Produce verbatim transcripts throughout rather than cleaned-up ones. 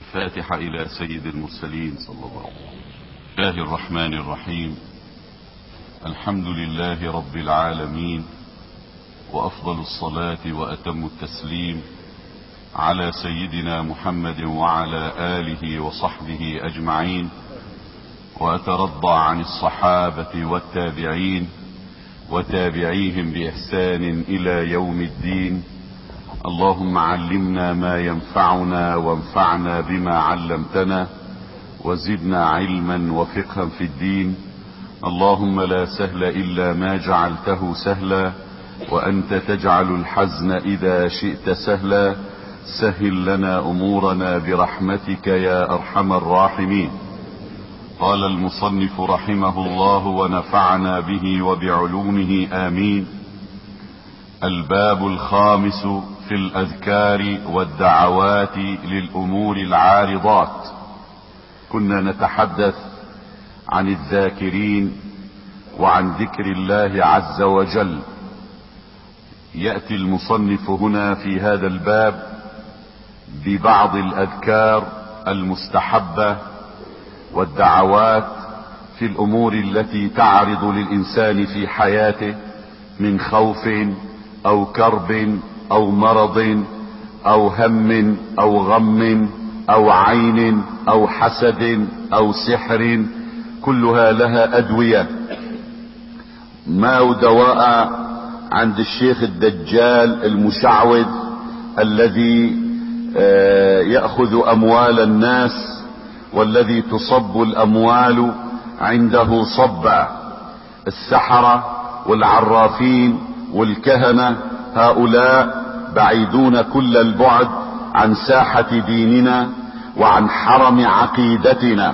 الفاتحة إلى سيد المرسلين صلى الله عليه الله الرحمن الرحيم. الحمد لله رب العالمين، وأفضل الصلاة وأتم التسليم على سيدنا محمد وعلى آله وصحبه أجمعين، وأترضى عن الصحابة والتابعين وتابعيهم بإحسان إلى يوم الدين. اللهم علمنا ما ينفعنا وانفعنا بما علمتنا، وزدنا علما وفقها في الدين. اللهم لا سهل إلا ما جعلته سهلا، وأنت تجعل الحزن إذا شئت سهلا. سهل لنا أمورنا برحمتك يا أرحم الراحمين. قال المصنف رحمه الله ونفعنا به وبعلومه آمين. الباب الخامس في الأذكار والدعوات للأمور العارضات. كنا نتحدث عن الذاكرين وعن ذكر الله عز وجل. يأتي المصنف هنا في هذا الباب ببعض الأذكار المستحبة والدعوات في الأمور التي تعرض للإنسان في حياته من خوف أو كرب أو مرض أو هم أو غم أو عين أو حسد أو سحر، كلها لها أدوية. ما دواء عند الشيخ الدجال المشعوذ الذي يأخذ أموال الناس، والذي تصب الأموال عنده صبا. السحرة والعرافين والكهنة هؤلاء بعيدون كل البعد عن ساحة ديننا وعن حرم عقيدتنا.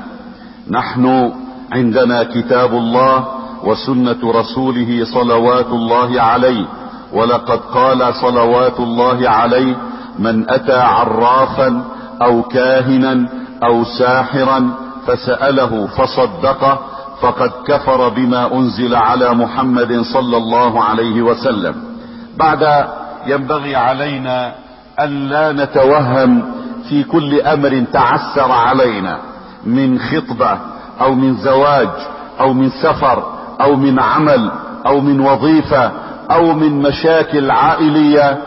نحن عندنا كتاب الله وسنة رسوله صلوات الله عليه، ولقد قال صلوات الله عليه: من أتى عرافا أو كاهنا أو ساحرا فسأله فصدقه فقد كفر بما أنزل على محمد صلى الله عليه وسلم. بعد ينبغي علينا أن لا نتوهم في كل أمر تعسر علينا من خطبة أو من زواج أو من سفر أو من عمل أو من وظيفة أو من مشاكل عائلية،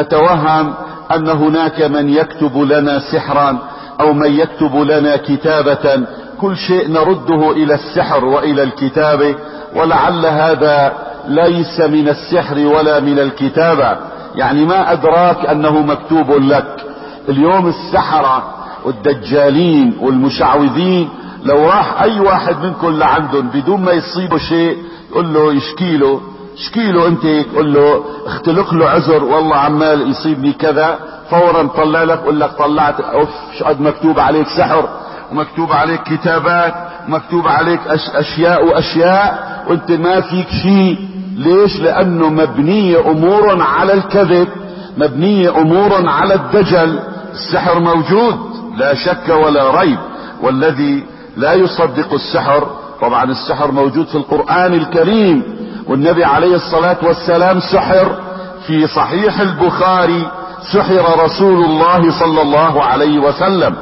نتوهم أن هناك من يكتب لنا سحرا أو من يكتب لنا كتابة. كل شيء نرده إلى السحر وإلى الكتابة، ولعل هذا ليس من السحر ولا من الكتابة. يعني ما أدراك أنه مكتوب لك. اليوم السحرة والدجالين والمشعوذين لو راح أي واحد منكم لعندهم بدون ما يصيبه شيء يقول له يشكيله شكيله انت تقول له اختلق له عذر، والله عمال يصيبني كذا، فورا طلع لك يقول لك طلعت اوف شو قد مكتوب عليك سحر ومكتوب عليك كتابات ومكتوب عليك أش اشياء واشياء وانت ما فيك شيء. ليش؟ لانه مبنية امور على الكذب، مبنية امور على الدجل. السحر موجود لا شك ولا ريب، والذي لا يصدق السحر، طبعا السحر موجود في القرآن الكريم، والنبي عليه الصلاة والسلام سحر. في صحيح البخاري سحر رسول الله صلى الله عليه وسلم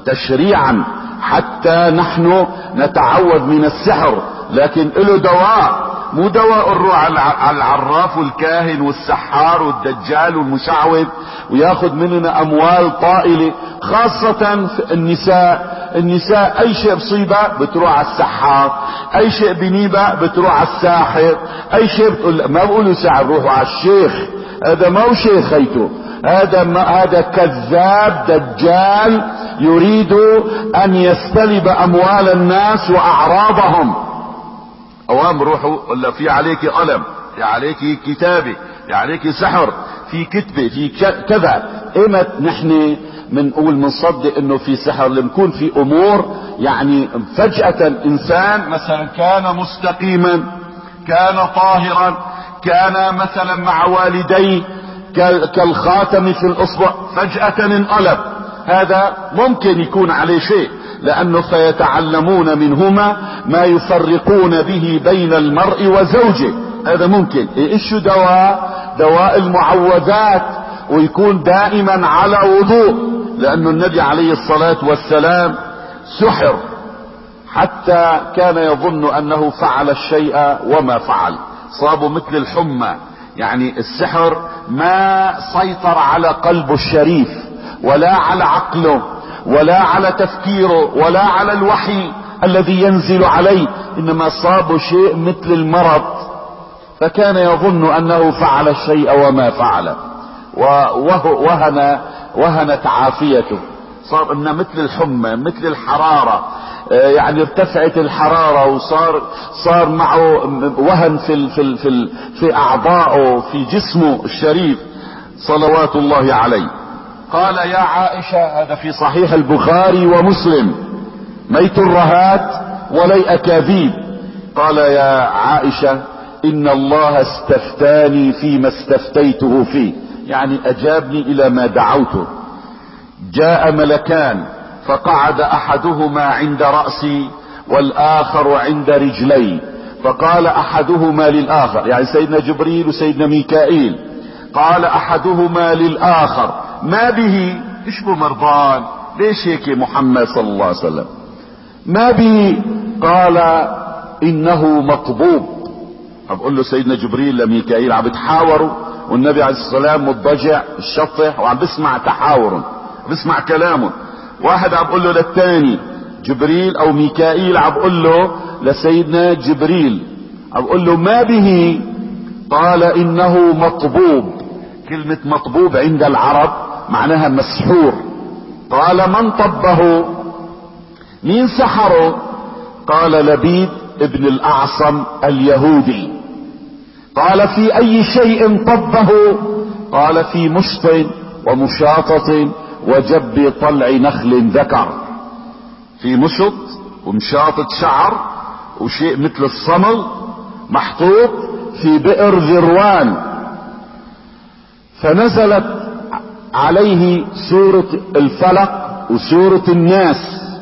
تشريعا حتى نحن نتعوذ من السحر، لكن له دواء، مو دواء الروح على العراف والكاهن والسحار والدجال والمشعوذ وياخذ مننا اموال طائلة. خاصة النساء، النساء اي شيء بصيبة بتروح على السحار، اي شيء بنيبة بتروح على الساحر، اي شيء بتقول ما بقولوا ساحر روحوا على الشيخ. هذا ما هو شيخ خيته، هذا ما هذا كذاب دجال يريد ان يستلب اموال الناس واعراضهم. اوام روحوا ولا في عليك قلم، في عليك كتابة، في عليك سحر، في كتبة، في كذا. ايمت نحن منقول منصدق انه في سحر؟ لنكون في امور يعني فجأة انسان مثلا كان مستقيما، كان طاهرا، كان مثلا مع والديه كالخاتم في الاصبع، فجأة انقلب. هذا ممكن يكون عليه شيء، لانه فيتعلمون منهما ما يفرقون به بين المرء وزوجه. هذا ممكن. ايش دواء؟ دواء المعوذات، ويكون دائما على وضوء. لأن النبي عليه الصلاة والسلام سحر حتى كان يظن أنه فعل الشيء وما فعل، صابوا مثل الحمى. يعني السحر ما سيطر على قلبه الشريف ولا على عقله ولا على تفكيره ولا على الوحي الذي ينزل عليه، إنما صابه شيء مثل المرض، فكان يظن أنه فعل الشيء وما فعل، وهن وهنت عافيته. صار إنه مثل الحمى مثل الحرارة، يعني ارتفعت الحرارة وصار صار معه وهن في في في في أعضائه في جسمه الشريف صلوات الله عليه. قال يا عائشة، هذا في صحيح البخاري ومسلم، ميت الرهات ولي أكاذيب، قال يا عائشة إن الله استفتاني فيما استفتيته فيه، يعني أجابني إلى ما دعوته. جاء ملكان فقعد أحدهما عند رأسي والآخر عند رجلي، فقال أحدهما للآخر، يعني سيدنا جبريل وسيدنا ميكائيل، قال أحدهما للآخر ما به؟ إيش بو مرضان؟ ليش هيك محمد صلى الله عليه وسلم؟ ما به؟ قال إنه مطبوب. بقول له سيدنا جبريل لميكائيل عم بتحاوروا والنبي عليه الصلاة والسلام مضطجع الشطح وعم بسمع تحاورهم، بسمع كلامهم. واحد عم بقول له للثاني، جبريل او ميكائيل عم بقول له لسيدنا جبريل، عم بقول له ما به؟ قال انه مطبوب. كلمة مطبوب عند العرب معناها مسحور. قال من طبه؟ مين سحره؟ قال لبيد ابن الاعصم اليهودي. قال في اي شيء طبه؟ قال في مشط ومشاطة وجب طلع نخل ذكر. في مشط ومشاطة شعر وشيء مثل الصمل محطوط في بئر ذروان. فنزلت عليه سورة الفلق وسورة الناس،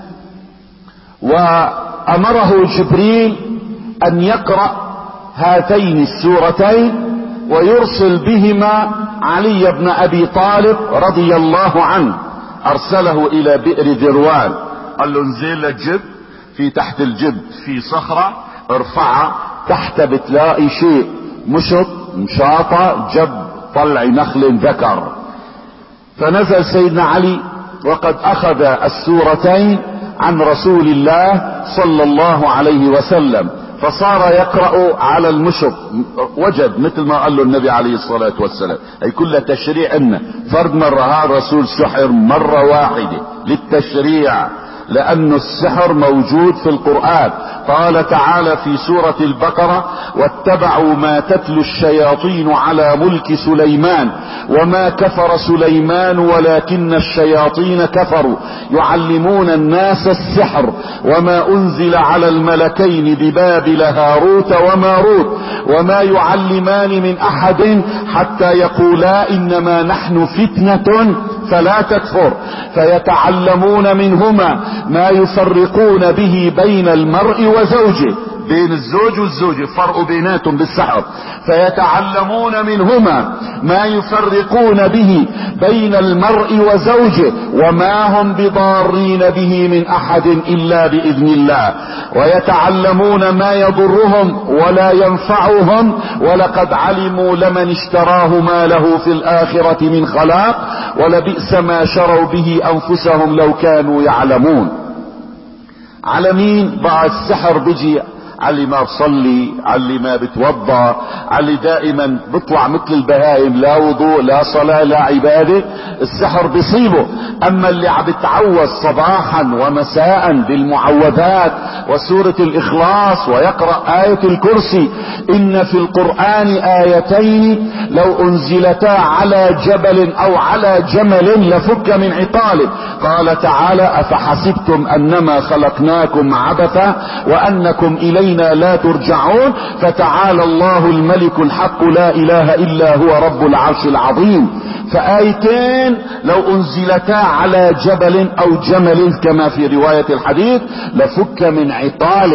وأمره جبريل أن يقرأ هاتين السورتين ويرسل بهما علي بن أبي طالب رضي الله عنه. أرسله إلى بئر ذروان، قال له انزل الجب، في تحت الجب في صخرة ارفعها، تحت بتلاقي شيء مشط مشاطة جب طلع نخل ذكر. فنزل سيدنا علي وقد أخذ السورتين عن رسول الله صلى الله عليه وسلم، فصار يقرأ على المشط. وجد مثل ما قال له النبي عليه الصلاة والسلام، اي كلها تشريع. ان فرد مرة هذا الرسول سحر مرة واحدة للتشريع، لأن السحر موجود في القرآن. قال تعالى في سورة البقرة واتبعوا ما تتلو الشياطين على ملك سليمان وما كفر سليمان ولكن الشياطين كفروا يعلمون الناس السحر وما أنزل على الملكين ببابل هاروت وماروت وما يعلمان من أحد حتى يقولا إنما نحن فتنة فلا تكفر فيتعلمون منهما ما يفرقون به بين المرء وزوجه، بين الزوج والزوجة فرق بيناتهم بالسحر. فيتعلمون منهما ما يفرقون به بين المرء وزوجه وما هم بضارين به من احد الا باذن الله ويتعلمون ما يضرهم ولا ينفعهم ولقد علموا لمن اشتراه ما له في الاخرة من خلاق ولبئس ما شروا به انفسهم لو كانوا يعلمون. على مين بقى السحر بيجي؟ على اللي ما بصلي، على اللي ما بتوضى، على اللي دائما بيطلع مثل البهايم، لا وضوء لا صلاة لا عبادة، السحر بيصيبه. اما اللي عم بتعوذ صباحا ومساء بالمعوذات وسورة الاخلاص ويقرأ آية الكرسي. ان في القرآن آيتين لو انزلتا على جبل او على جمل لفك من عقاله. قال تعالى افحسبتم انما خلقناكم عبثا وانكم الينا لا ترجعون فتعالى الله الملك الحق لا اله الا هو رب العرش العظيم. فآيتين لو انزلتا على جبل او جمل كما في رواية الحديث لفك من عقاله.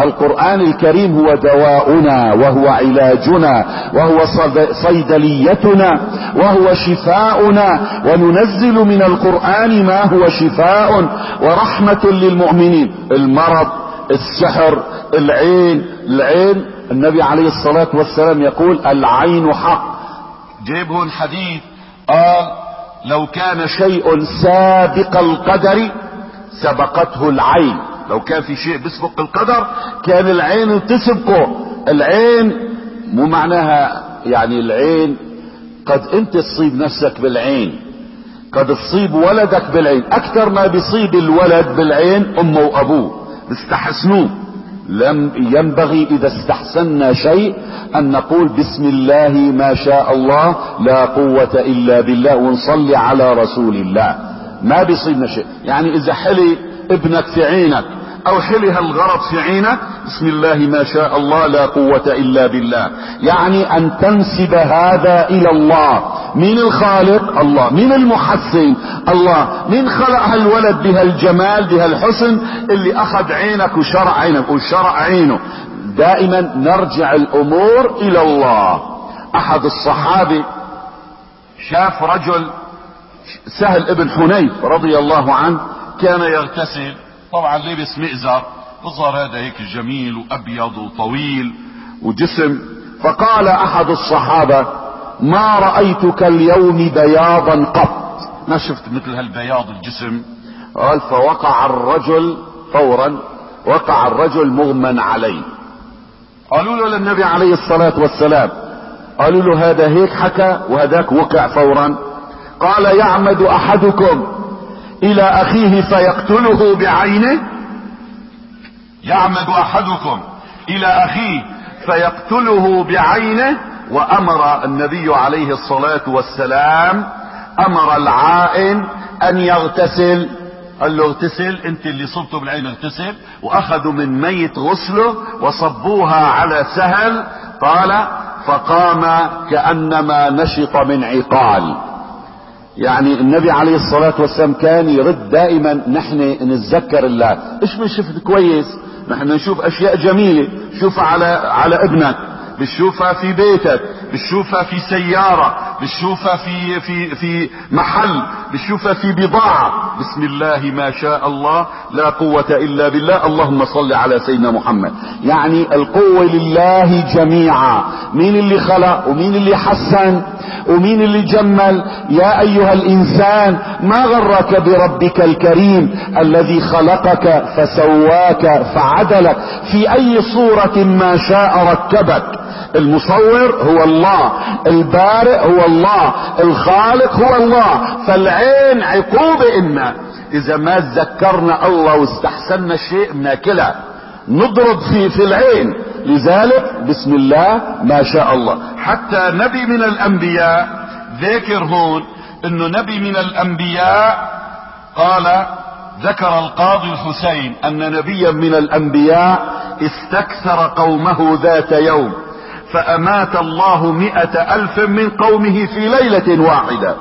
القرآن الكريم هو دواؤنا وهو علاجنا وهو صيدليتنا وهو شفاؤنا، وننزل من القرآن ما هو شفاء ورحمة للمؤمنين. المرض، السحر، العين العين النبي عليه الصلاة والسلام يقول العين حق. جيبه الحديث قال لو كان شيء سابق القدر سبقته العين، لو كان في شيء بيسبق القدر كان العين تسبقه. العين مو معناها يعني العين قد انت تصيب نفسك بالعين، قد تصيب ولدك بالعين. اكثر ما بيصيب الولد بالعين امه وابوه بيستحسنوه. لم ينبغي اذا استحسنا شيء ان نقول بسم الله ما شاء الله لا قوة الا بالله ونصلي على رسول الله. ما بيصيبنا شيء. يعني اذا حلي ابنك في عينك او حلي هالغرض في عينك بسم الله ما شاء الله لا قوة الا بالله، يعني ان تنسب هذا الى الله. مين الخالق؟ الله. مين المحسن؟ الله. مين خلق هالولد بهالجمال بهالحسن اللي اخذ عينك وشرع عينك وشرع عينه؟ دائما نرجع الامور الى الله. احد الصحابة شاف رجل سهل ابن حنيف رضي الله عنه كان يغتسل، طبعا لبس مئزر، الظهر هذا هيك جميل وابيض وطويل وجسم. فقال احد الصحابة ما رأيتك اليوم بياضا قط، ما شفت مثل هالبياض الجسم. قال فوقع الرجل فورا، وقع الرجل مغمى عليه. قالوا له للنبي عليه الصلاة والسلام، قالوا له هذا هيك حكى وهذاك وقع فورا. قال يعمد احدكم الى اخيه فيقتله بعينه، يعمد احدكم الى اخيه فيقتله بعينه. وامر النبي عليه الصلاة والسلام امر العائن ان يغتسل. قال له اغتسل انت اللي صبته بالعين اغتسل. واخذوا من ميت غسله وصبوها على سهل. قال فقام كأنما نشط من عقال. يعني النبي عليه الصلاة والسلام كان يرد دائما نحن نتذكر الله. ايش من شفت كويس؟ نحن نشوف اشياء جميلة، شوفها على على ابنك، بتشوفها في بيتك، بتشوفها في سيارة، بتشوفها في في في محل، بتشوفها في بضاعة. بسم الله ما شاء الله لا قوة الا بالله. اللهم صل على سيدنا محمد. يعني القوة لله جميعا. مين اللي خلق ومين اللي حسن ومين اللي جمل؟ يا ايها الانسان ما غرك بربك الكريم الذي خلقك فسواك فعدلك في اي صورة ما شاء ركبك. المصور هو الله، البارئ هو الله، الخالق هو الله. فالعين عقوبة إنا اذا ما تذكرنا الله واستحسنا الشيء بناكلها، نضرب في في العين. لذلك بسم الله ما شاء الله. حتى نبي من الانبياء ذكر هون انه نبي من الانبياء قال، ذكر القاضي الحسين ان نبيا من الانبياء استكثر قومه ذات يوم فامات الله مئة الف من قومه في ليلة واحدة.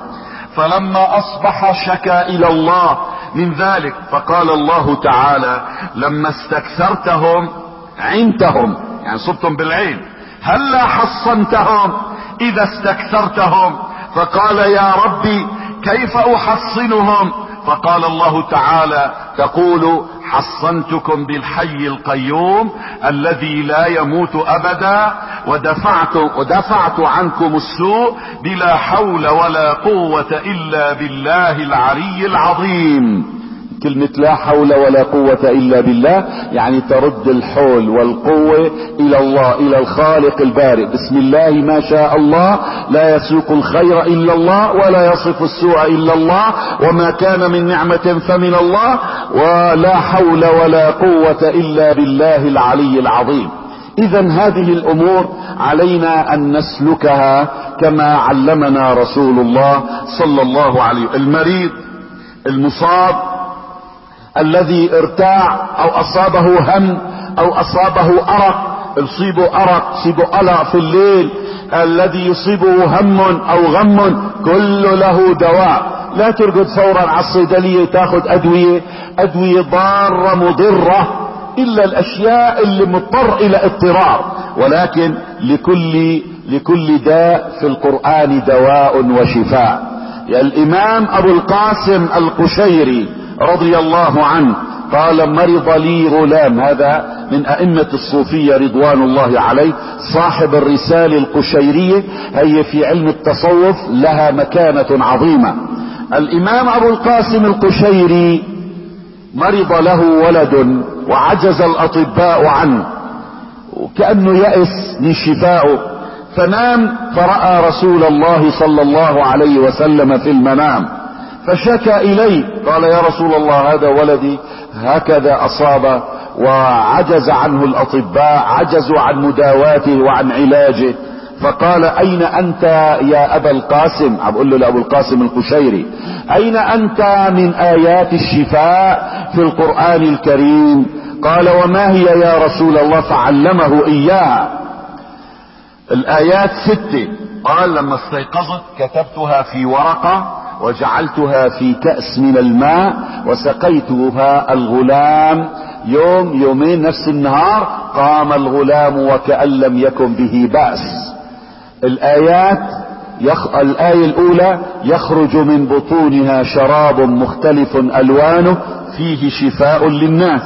فلما اصبح شكا الى الله من ذلك، فقال الله تعالى لما استكثرتهم عينتهم، يعني صبتم بالعين، هلا حصنتهم اذا استكثرتهم. فقال يا ربي كيف احصنهم؟ فقال الله تعالى تقول حصنتكم بالحي القيوم الذي لا يموت ابدا ودفعت, ودفعت عنكم السوء بلا حول ولا قوة الا بالله العلي العظيم. كلمة لا حول ولا قوة الا بالله يعني ترد الحول والقوة الى الله، الى الخالق البارئ. بسم الله ما شاء الله لا يسوق الخير الا الله ولا يصف السوء الا الله، وما كان من نعمة فمن الله، ولا حول ولا قوة الا بالله العلي العظيم. اذا هذه الامور علينا ان نسلكها كما علمنا رسول الله صلى الله عليه وسلم. المريض المصاب الذي ارتاع او اصابه هم او اصابه ارق، يصيبه ارق، يصيبه قلق في الليل، الذي يصيبه هم او غم، كل له دواء. لا ترقد فورا على الصيدلية تاخذ ادوية، ادوية ضارة مضرة. الا الاشياء اللي مضطر الى اضطرار، ولكن لكل لكل داء في القرآن دواء وشفاء. يا الامام ابو القاسم القشيري رضي الله عنه قال مرض لي غلام، هذا من ائمة الصوفية رضوان الله عليه، صاحب الرسالة القشيرية، هي في علم التصوف لها مكانة عظيمة. الامام ابو القاسم القشيري مرض له ولد وعجز الاطباء عنه، وكأنه يأس من شفائه، فنام فرأى رسول الله صلى الله عليه وسلم في المنام، فشكى اليه قال يا رسول الله هذا ولدي هكذا اصاب وعجز عنه الاطباء، عجزوا عن مداواته وعن علاجه. فقال اين انت يا ابا القاسم، عم بقول له لابو القاسم القشيري، اين انت من ايات الشفاء في القرآن الكريم؟ قال وما هي يا رسول الله؟ فعلمه اياها. الايات ستة. قال لما استيقظت كتبتها في ورقة وجعلتها في كأس من الماء وسقيتها الغلام، يوم يومين نفس النهار قام الغلام وكأن لم يكن به بأس. الآيات يخ... الآية الأولى يخرج من بطونها شراب مختلف ألوانه فيه شفاء للناس.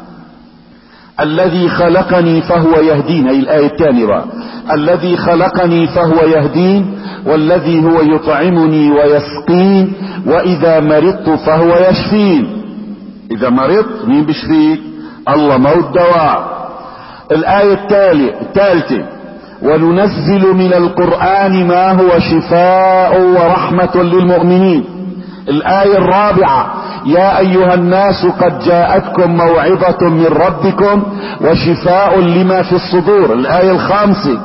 الذي خلقني فهو يهدين، هي الآية الثانية، الذي خلقني فهو يهدين، والذي هو يطعمني ويسقين، وإذا مرضت فهو يشفين. إذا مرضت مين بيشفيك؟ الله، ما هو الدواء. الآية الثالثة وننزل من القرآن ما هو شفاء ورحمة للمؤمنين. الآية الرابعة يا أيها الناس قد جاءتكم موعظة من ربكم وشفاء لما في الصدور. الآية الخامسة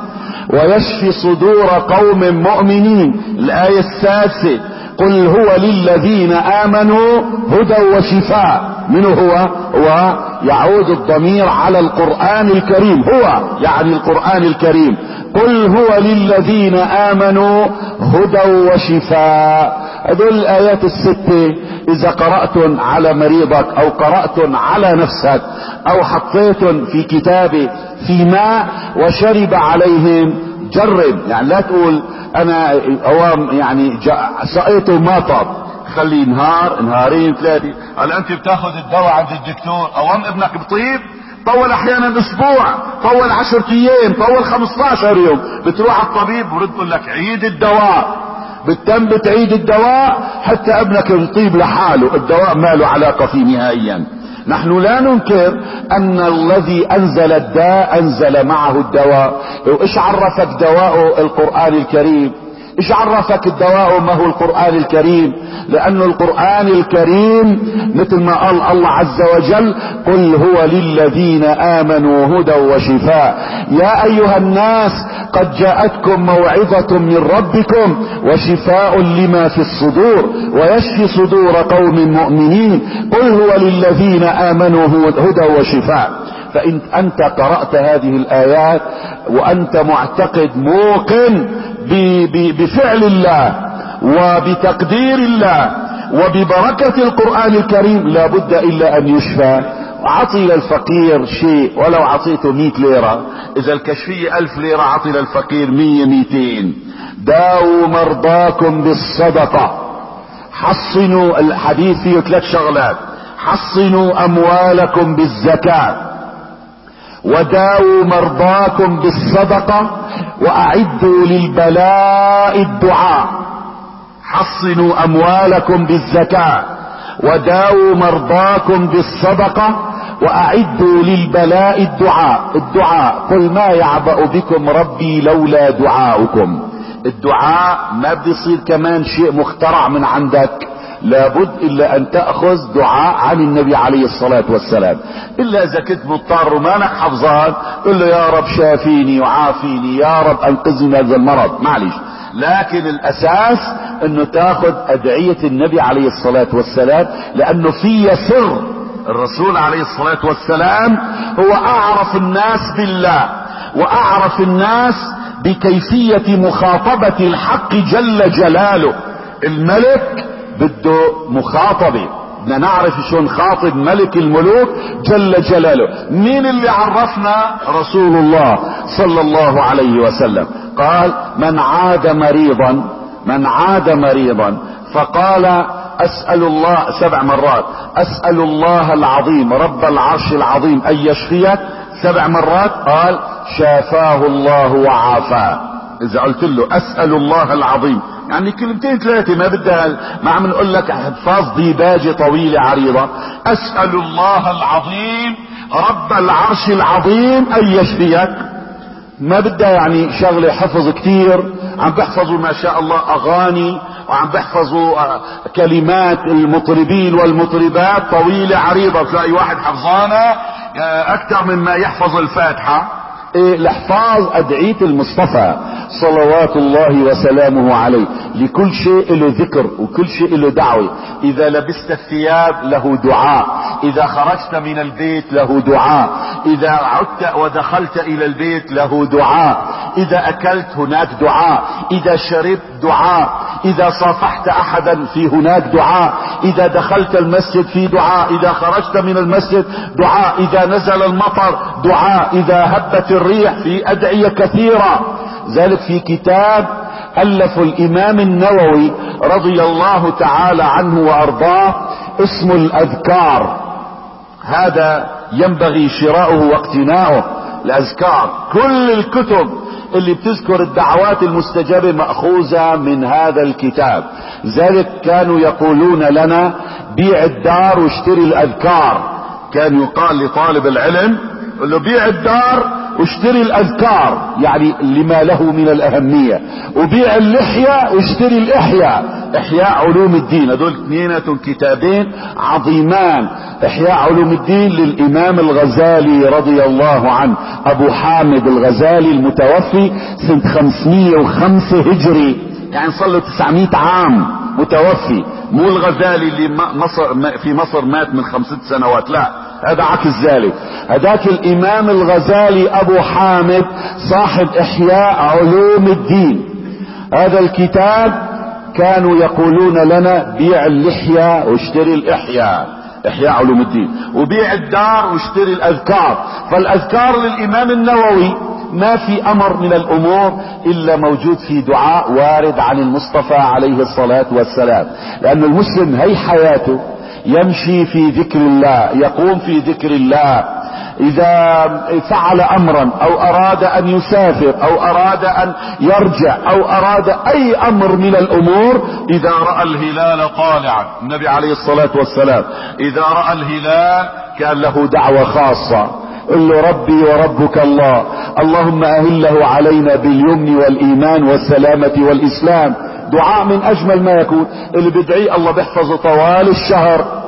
ويشفي صدور قوم مؤمنين. الآية السادسة قل هو للذين آمنوا هدى وشفاء. من هو؟ هو يعود الضمير على القرآن الكريم، هو يعني القرآن الكريم. قل هو للذين آمنوا هدى وشفاء. هذول الآيات الستة إذا قرأتن على مريضك أو قرأتن على نفسك أو حطيتن في كتابه في ماء وشرب عليهم، جرب. يعني لا تقول أنا أوام يعني سقيته ما طاب، خلي نهار نهارين ثلاثة. هل أنت بتاخذ الدواء عند الدكتور أوام ابنك بطيب؟ طول احيانا اسبوع، طول عشرة ايام، طول خمسة عشر يوم، بتروح على الطبيب برد لك عيد الدواء. بتتم بتعيد الدواء حتى ابنك يطيب لحاله، الدواء ما له علاقة فيه نهائيا. نحن لا ننكر ان الذي انزل الداء انزل معه الدواء. وايش عرفك دواء القرآن الكريم؟ ايش عرفك الدواء ما هو القرآن الكريم؟ لأن القرآن الكريم مثل ما قال الله عز وجل قل هو للذين آمنوا هدى وشفاء. يا أيها الناس قد جاءتكم موعظة من ربكم وشفاء لما في الصدور ويشفي صدور قوم مؤمنين. قل هو للذين آمنوا هدى وشفاء. فإن أنت قرأت هذه الآيات وأنت معتقد موقن بفعل الله وبتقدير الله وببركة القرآن الكريم، لا بد إلا أن يشفى. عطي للفقير شيء، ولو عطيته مئة ليرة، إذا الكشفية ألف ليرة عطي للفقير مية ميتين. داووا مرضاكم بالصدقة. حصنوا، الحديث فيه ثلاث شغلات: حصنوا أموالكم بالزكاة، وداووا مرضاكم بالصدقة، وأعدوا للبلاء الدعاء. حصنوا أموالكم بالزكاة، وداووا مرضاكم بالصدقة، وأعدوا للبلاء الدعاء. الدعاء قل ما يعبأ بكم ربي لولا دعاؤكم. الدعاء ما بيصير كمان شيء مخترع من عندك، لابد إلا أن تأخذ دعاء عن النبي عليه الصلاة والسلام. إلا إذا كنت مضطر ومانك حفظان قل له يا رب شافيني وعافيني، يا رب أنقذني من هذا المرض، معلش. لكن الأساس أنه تأخذ أدعية النبي عليه الصلاة والسلام، لأنه فيه سر. الرسول عليه الصلاة والسلام هو أعرف الناس بالله وأعرف الناس بكيفية مخاطبة الحق جل جلاله. الملك بده مخاطبة، بدنا نعرف شو نخاطب ملك الملوك جل جلاله. مين اللي عرفنا؟ رسول الله صلى الله عليه وسلم. قال من عاد مريضا، من عاد مريضا فقال اسأل الله سبع مرات، اسأل الله العظيم رب العرش العظيم ان يشفيك سبع مرات، قال شافاه الله وعافاه. اذا قلت له اسأل الله العظيم يعني كلمتين ثلاثة ما بدها، ما عم نقول لك حفاظ ديباجة طويلة عريضة. اسأل الله العظيم رب العرش العظيم ان يشفيك، ما بدها يعني شغلة حفظ كتير، عم بحفظوا ما شاء الله اغاني وعم بحفظوا كلمات المطربين والمطربات طويلة عريضة، تلاقي واحد حفظانة اكثر مما يحفظ الفاتحة. إيه لحفاظ ادعية المصطفى صلوات الله وسلامه عليه. لكل شيء له ذكر وكل شيء له دعوة. اذا لبست الثياب له دعاء، اذا خرجت من البيت له دعاء، اذا عدت ودخلت الى البيت له دعاء، اذا اكلت هناك دعاء، اذا شربت دعاء، اذا صافحت احدا في هناك دعاء، اذا دخلت المسجد في دعاء، اذا خرجت من المسجد دعاء، اذا نزل المطر دعاء، اذا هبت الريح، في ادعية كثيرة. ذلك في كتاب ألف الإمام النووي رضي الله تعالى عنه وأرضاه اسم الأذكار. هذا ينبغي شراؤه واقتناؤه. الأذكار كل الكتب اللي بتذكر الدعوات المستجابة مأخوذة من هذا الكتاب. ذلك كانوا يقولون لنا بيع الدار واشتري الأذكار. كان يقال لطالب العلم له بيع الدار واشتري الاذكار يعني لما له من الاهمية، وبيع اللحية واشتري الاحياء، احياء علوم الدين. هذول اثنين كتابين عظيمان. احياء علوم الدين للامام الغزالي رضي الله عنه، ابو حامد الغزالي المتوفي سنة خمسمية وخمسة هجري، يعني صار له تسعمائة عام متوفي. مو الغزالي اللي مصر في مصر مات من خمسة سنوات، لا هذا عكس ذلك. هذاك الامام الغزالي ابو حامد صاحب احياء علوم الدين. هذا الكتاب كانوا يقولون لنا بيع اللحية واشتري الاحياء، احياء علوم الدين، وبيع الدار واشتري الاذكار. فالاذكار للامام النووي ما في امر من الامور الا موجود في دعاء وارد عن المصطفى عليه الصلاة والسلام. لان المسلم هي حياته يمشي في ذكر الله، يقوم في ذكر الله. اذا فعل امرا او اراد ان يسافر او اراد ان يرجع او اراد اي امر من الامور، اذا رأى الهلال طالعا، النبي عليه الصلاة والسلام اذا رأى الهلال كان له دعوة خاصة. قل له ربي وربك الله، اللهم اهله علينا باليمن والايمان والسلامة والاسلام. دعاء من اجمل ما يكون، اللي بدعي الله بيحفظه طوال الشهر.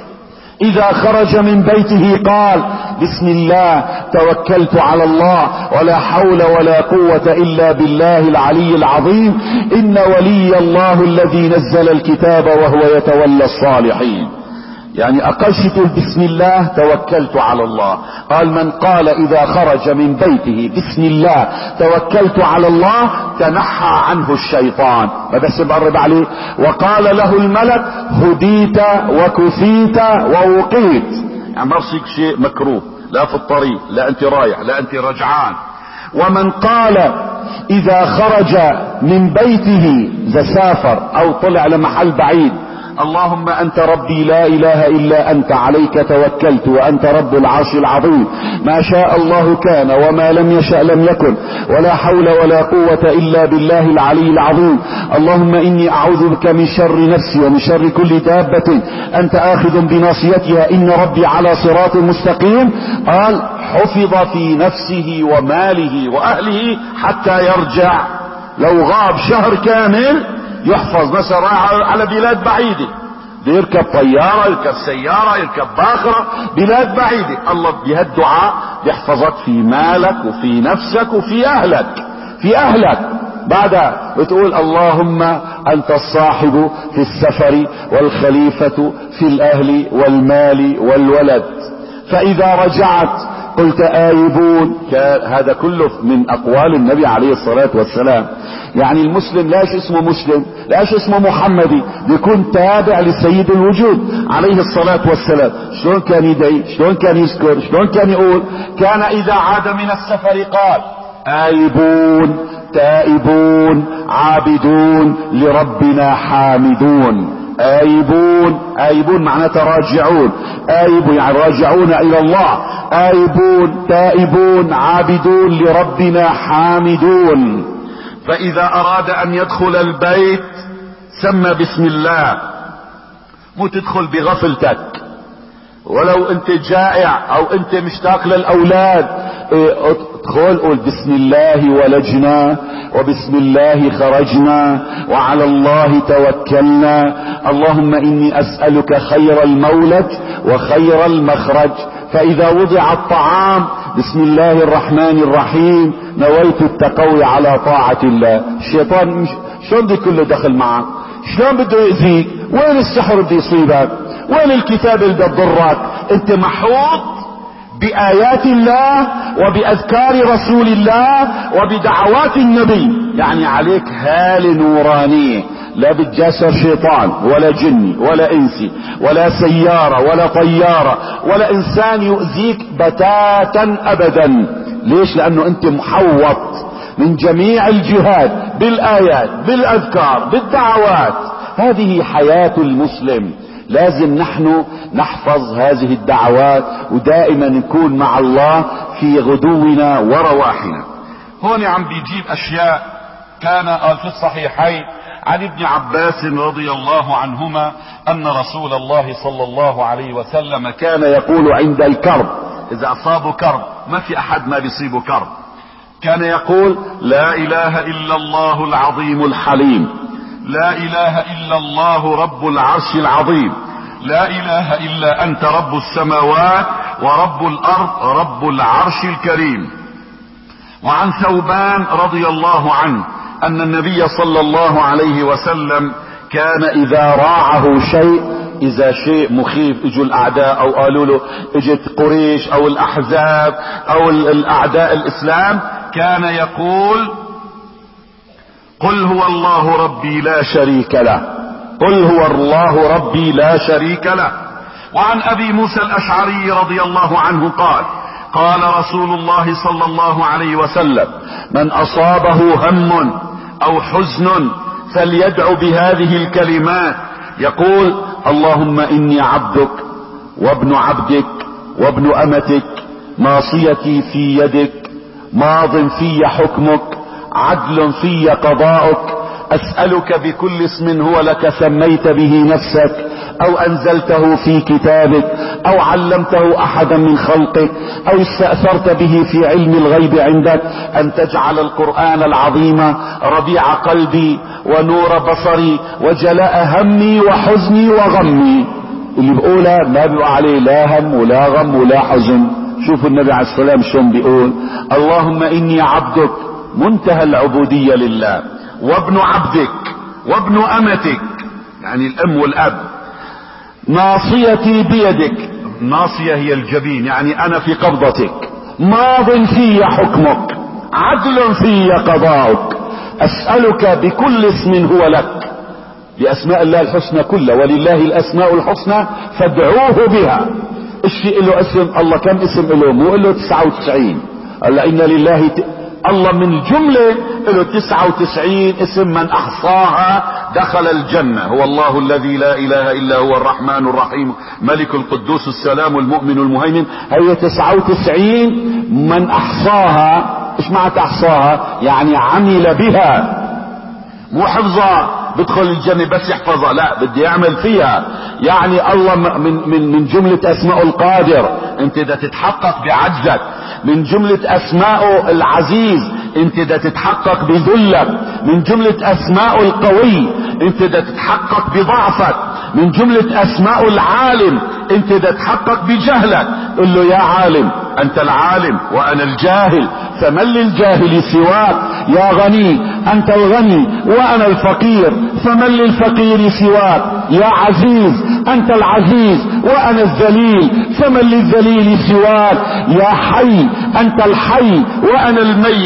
اذا خرج من بيته قال بسم الله توكلت على الله ولا حول ولا قوة الا بالله العلي العظيم، ان ولي الله الذي نزل الكتاب وهو يتولى الصالحين. يعني اقل شيء تقول بسم الله توكلت على الله. قال من قال اذا خرج من بيته بسم الله توكلت على الله تنحى عنه الشيطان، ما بس بقرب عليه. وقال له الملك هديت وكفيت ووقيت، يعني ما بصيك شيء مكروه، لا في الطريق، لا انت رايح، لا انت رجعان. ومن قال اذا خرج من بيته اذا سافر او طلع لمحل بعيد اللهم انت ربي لا اله الا انت عليك توكلت وانت رب العرش العظيم، ما شاء الله كان وما لم يشأ لم يكن ولا حول ولا قوة الا بالله العلي العظيم. اللهم اني اعوذ بك من شر نفسي ومن شر كل دابة انت اخذ بناصيتها ان ربي على صراط مستقيم. قال حفظ في نفسه وماله واهله حتى يرجع. لو غاب شهر كامل يحفظ، مثلا راح على بلاد بعيدة يركب طيارة يركب سيارة يركب باخرة بلاد بعيدة، الله بهالدعاء يحفظك في مالك وفي نفسك وفي اهلك في اهلك. بعدها بتقول اللهم انت الصاحب في السفر والخليفة في الاهل والمال والولد، فاذا رجعت قلت آيبون. هذا كله من اقوال النبي عليه الصلاة والسلام. يعني المسلم لاش اسمه مسلم، لاش اسمه محمدي، بيكون تابع لسيد الوجود عليه الصلاة والسلام. شلون كان يدعي، شلون كان يذكر، شلون كان يقول؟ كان اذا عاد من السفر قال آيبون تائبون عابدون لربنا حامدون. آيبون، آيبون معناته راجعون، آيبون يعني راجعون الى الله، آيبون تائبون عابدون لربنا حامدون. فاذا اراد ان يدخل البيت سمى بسم الله، مو تدخل بغفلتك، ولو انت جائع او انت مشتاق للاولاد ادخل قول بسم الله ولجنا وبسم الله خرجنا وعلى الله توكلنا، اللهم اني اسألك خير المولد وخير المخرج. فاذا وضع الطعام بسم الله الرحمن الرحيم نويت التقوي على طاعة الله. الشيطان مش شلون بده كله دخل معك، شلون بده يأذيك، وين السحر بده يصيبك، وين الكتاب اللي بده يضرك؟ انت محوط بآيات الله وبأذكار رسول الله وبدعوات النبي، يعني عليك هالة نورانية، لا بتجاسر شيطان ولا جني ولا انسي ولا سيارة ولا طيارة ولا انسان يؤذيك بتاتا ابدا. ليش؟ لانه انت محوط من جميع الجهات بالايات بالاذكار بالدعوات. هذه حياة المسلم، لازم نحن نحفظ هذه الدعوات ودائما نكون مع الله في غدونا ورواحنا. هون عم بيجيب اشياء كان في الصحيحين عن ابن عباس رضي الله عنهما ان رسول الله صلى الله عليه وسلم كان يقول عند الكرب، اذا اصابه كرب، ما في احد ما بيصيبه كرب، كان يقول لا اله الا الله العظيم الحليم، لا اله الا الله رب العرش العظيم، لا اله الا انت رب السماوات ورب الارض رب العرش الكريم. وعن ثوبان رضي الله عنه ان النبي صلى الله عليه وسلم كان اذا راعه شيء، اذا شيء مخيف اجوا الاعداء او قالوا له اجت قريش او الاحزاب او الاعداء الاسلام، كان يقول قل هو الله ربي لا شريك له، قل هو الله ربي لا شريك له. وعن ابي موسى الاشعري رضي الله عنه قال قال رسول الله صلى الله عليه وسلم من اصابه هم او حزن فليدعو بهذه الكلمات، يقول اللهم اني عبدك وابن عبدك وابن امتك، ناصيتي في يدك، ماض في حكمك، عدل في قضاؤك، اسألك بكل اسم هو لك سميت به نفسك او انزلته في كتابك او علمته احدا من خلقك او استأثرت به في علم الغيب عندك ان تجعل القرآن العظيم ربيع قلبي ونور بصري وجلاء همي وحزني وغمي. اللي بقولها ما بيبقى عليه لا هم ولا غم ولا حزن. شوفوا النبي عليه السلام شلون بيقول اللهم اني عبدك، منتهى العبودية لله، وابن عبدك وابن امتك، يعني الام والاب، ناصيتي بيدك، ناصية هي الجبين يعني انا في قبضتك، ماض في حكمك، عدل في قضاؤك، اسألك بكل اسم هو لك، باسماء الله الحسنى كلها، ولله الاسماء الحسنى فادعوه بها. الشيء له اسم، الله كم اسم له؟ مو له تسعة وتسعين، الا ان لله ت... الله من الجملة له تسعة وتسعين اسم، من احصاها دخل الجنة. هو الله الذي لا اله الا هو الرحمن الرحيم ملك القدوس السلام المؤمن المهيمن. هي تسعة وتسعين من احصاها. ايش معنى احصاها؟ يعني عمل بها، مو حفظها بدخل الجنة بس يحفظها، لا بدي يعمل فيها. يعني الله من, من, من جملة اسماء القادر انت دا تتحقق بعجزك، من جملة اسماء العزيز انت دا تتحقق بذلك، من جملة اسماء القوي انت دا تتحقق بضعفك، من جملة اسماء العالم انت دا تتحقق بجهلك. قل له يا عالم انت العالم وانا الجاهل، فمن للجاهل سواك، يا غني انت الغني وانا الفقير، فمن للفقير سواك، يا عزيز انت العزيز وانا الذليل، فمن للذليل سواك، يا حي انت الحي وانا الميت،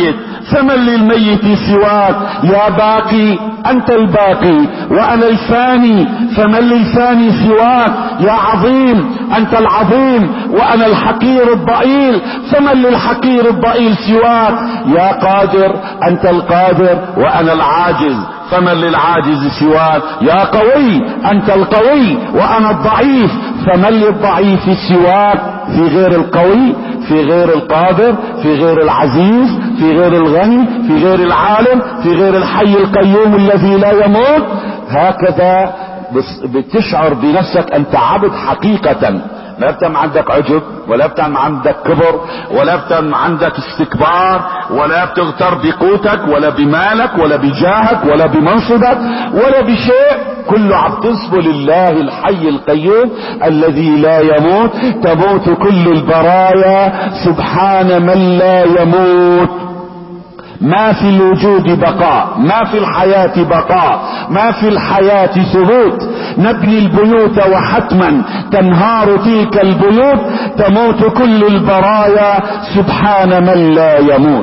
فمن للميت سواك يا باقي أنت الباقي وأنا الفاني، فمن للفاني سواك يا عظيم أنت العظيم وأنا الحقير الضئيل، فمن للحقير الضئيل سواك يا قادر أنت القادر وأنا العاجز، فمن للعاجز سواك يا قوي أنت القوي وأنا الضعيف، فمن للضعيف سواك في غير القوي، في غير القادر، في غير العزيز، في غير الغني، في غير العالم، في غير الحي القيوم الذي لا يموت. هكذا بتشعر بنفسك أنت عبد حقيقة، لا بتم عندك عجب ولا بتم عندك كبر ولا بتم عندك استكبار ولا بتغتر بقوتك ولا بمالك ولا بجاهك ولا بمنصبك ولا بشيء، كله عم تنسبه لله الحي القيوم الذي لا يموت. تموت كل البرايا سبحان من لا يموت. ما في الوجود بقاء، ما في الحياة بقاء، ما في الحياة ثبوت. نبني البيوت وحتما تنهار تلك البيوت، تموت كل البرايا سبحان من لا يموت.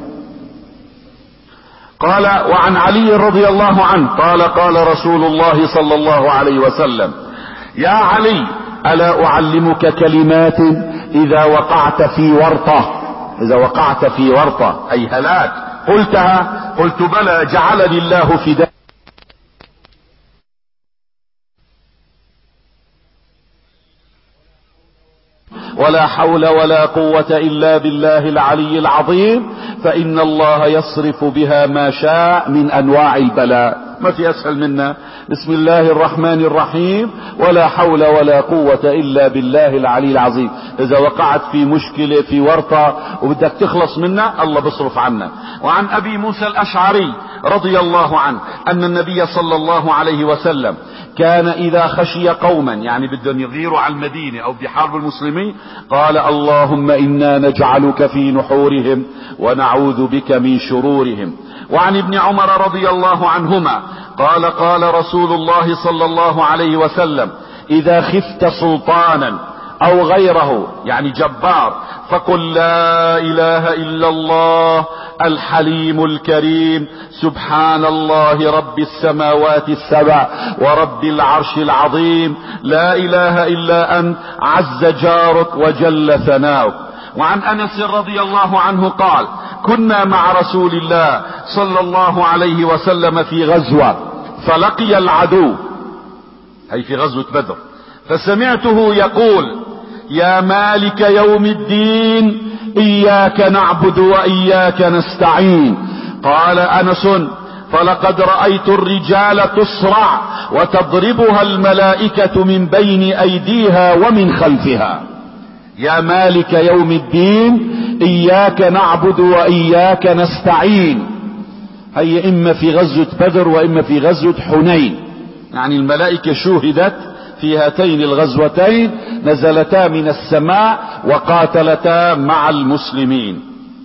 قال وعن علي رضي الله عنه قال قال رسول الله صلى الله عليه وسلم يا علي ألا أعلمك كلمات إذا وقعت في ورطة، إذا وقعت في ورطة أي هلاك قلتها؟ قلت بلى جعلني الله فداء. ولا حول ولا قوة إلا بالله العلي العظيم، فإن الله يصرف بها ما شاء من أنواع البلاء. ما في أسهل منا. بسم الله الرحمن الرحيم ولا حول ولا قوة إلا بالله العلي العظيم. إذا وقعت في مشكلة في ورطة وبدك تخلص منها الله بصرف عنك. وعن أبي موسى الأشعري رضي الله عنه أن النبي صلى الله عليه وسلم كان إذا خشي قوما، يعني بدهم يغيروا على المدينة أو بحارب المسلمين، قال اللهم إنا نجعلك في نحورهم ونعوذ بك من شرورهم. وعن ابن عمر رضي الله عنهما قال قال رسول الله صلى الله عليه وسلم إذا خفت سلطانا أو غيره يعني جبار فقل لا إله إلا الله الحليم الكريم سبحان الله رب السماوات السبع ورب العرش العظيم لا إله إلا أنت عز جارك وجل ثناؤك. وعن أنس رضي الله عنه قال كنا مع رسول الله صلى الله عليه وسلم في غزوة فلقي العدو، أي في غزوة بدر، فسمعته يقول يا مالك يوم الدين إياك نعبد وإياك نستعين. قال أنس فلقد رأيت الرجال تصرع وتضربها الملائكة من بين أيديها ومن خلفها. يا مالك يوم الدين إياك نعبد وإياك نستعين، هي إما في غزوة بدر وإما في غزوة حنين، يعني الملائكة شوهدت في هاتين الغزوتين، نزلتا من السماء وقاتلتا مع المسلمين.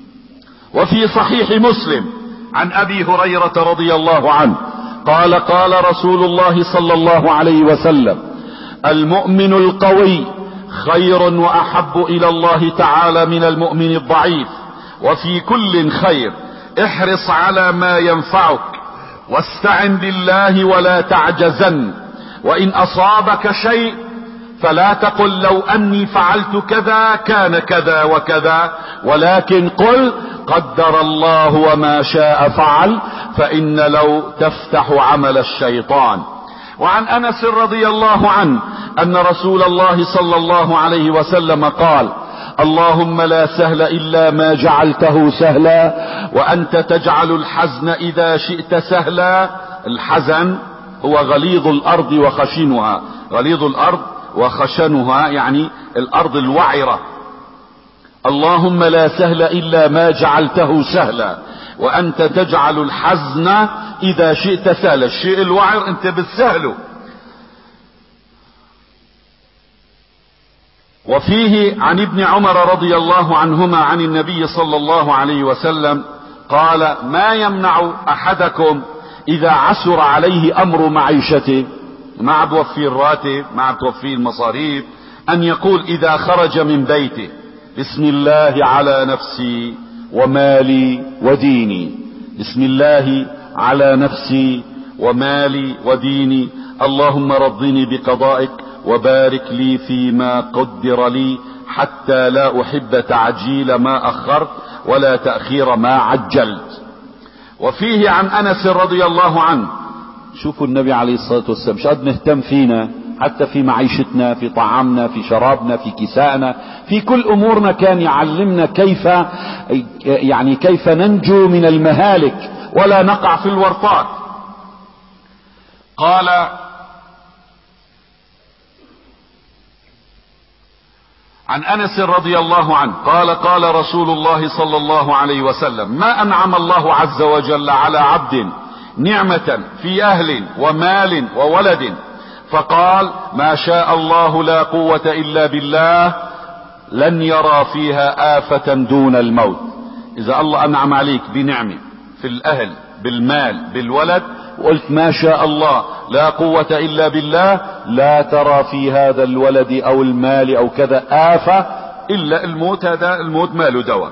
وفي صحيح مسلم عن أبي هريرة رضي الله عنه قال قال رسول الله صلى الله عليه وسلم المؤمن القوي خير وأحب إلى الله تعالى من المؤمن الضعيف، وفي كل خير احرص على ما ينفعك واستعن بالله ولا تعجزن، وإن أصابك شيء فلا تقل لو أني فعلت كذا كان كذا وكذا، ولكن قل قدر الله وما شاء فعل، فإن لو تفتح عمل الشيطان. وعن أنس رضي الله عنه أن رسول الله صلى الله عليه وسلم قال اللهم لا سهل إلا ما جعلته سهلا وأنت تجعل الحزن إذا شئت سهلا. الحزن هو غليظ الأرض وخشنها، غليظ الأرض وخشنها يعني الأرض الوعرة. اللهم لا سهل إلا ما جعلته سهلا وأنت تجعل الحزن إذا شئت سهلا. الشيء الوعر أنت بتسهله. وفيه عن ابن عمر رضي الله عنهما عن النبي صلى الله عليه وسلم قال ما يمنع أحدكم إذا عسر عليه أمر معيشته، ما عم توفي الراتب ما عم توفي المصاريف، أن يقول إذا خرج من بيته بسم الله على نفسي ومالي وديني. بسم الله على نفسي ومالي وديني. اللهم رضني بقضائك وبارك لي فيما قدر لي، حتى لا أحب تعجيل ما أخرت ولا تأخير ما عجلت. وفيه عن أنس رضي الله عنه، شوفوا النبي عليه الصلاة والسلام مش قد نهتم فينا، حتى في معيشتنا، في طعامنا، في شرابنا، في كسائنا، في كل أمورنا كان يعلمنا كيف يعني كيف ننجو من المهالك ولا نقع في الورطات. قال عن أنس رضي الله عنه قال قال رسول الله صلى الله عليه وسلم: ما أنعم الله عز وجل على عبد نعمة في أهل ومال وولد فقال ما شاء الله لا قوة إلا بالله لن يرى فيها آفة دون الموت. إذا الله أنعم عليك بنعمة في الأهل بالمال بالولد وقلت ما شاء الله لا قوة إلا بالله، لا ترى في هذا الولد أو المال أو كذا آفة إلا الموت. هذا الموت ماله دواء.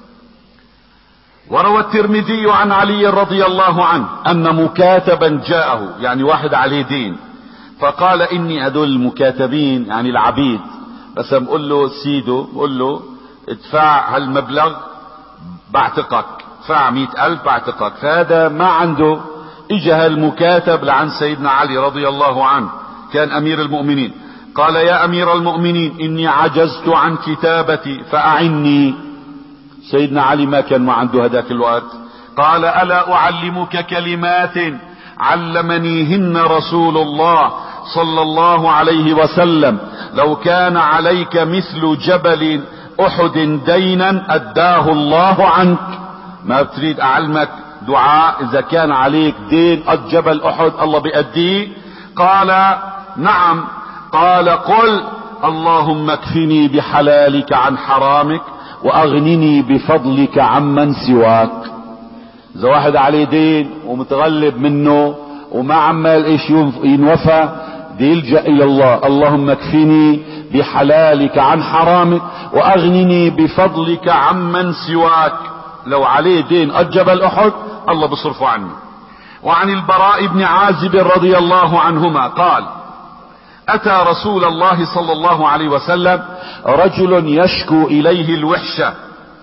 وروى الترمذي عن علي رضي الله عنه أن مكاتبا جاءه، يعني واحد عليه دين، فقال إني هدول المكاتبين يعني العبيد، بس بقول له سيده بقول له ادفع هالمبلغ بعتقك، ادفع مئة ألف بعتقك. فهذا ما عنده. اجى المكاتب لعن سيدنا علي رضي الله عنه، كان أمير المؤمنين، قال يا أمير المؤمنين إني عجزت عن كتابتي فأعني. سيدنا علي ما كان ما عنده هذاك الوقت. قال ألا أعلمك كلمات علمنيهن رسول الله صلى الله عليه وسلم لو كان عليك مثل جبل أحد دينا أداه الله عنك. ما بتريد أعلمك دعاء إذا كان عليك دين قد جبل أحد الله بيأديه؟ قال نعم. قال قل اللهم اكفني بحلالك عن حرامك واغنني بفضلك عمن سواك. اذا واحد عليه دين ومتغلب منه وما عمال ايش ينوفى، دي يلجأ الى الله، اللهم اكفني بحلالك عن حرامك واغنني بفضلك عمن سواك. لو عليه دين قد جبل احد الله بصرفه عنه. وعن البراء بن عازب رضي الله عنهما قال اتى رسول الله صلى الله عليه وسلم رجل يشكو اليه الوحشة،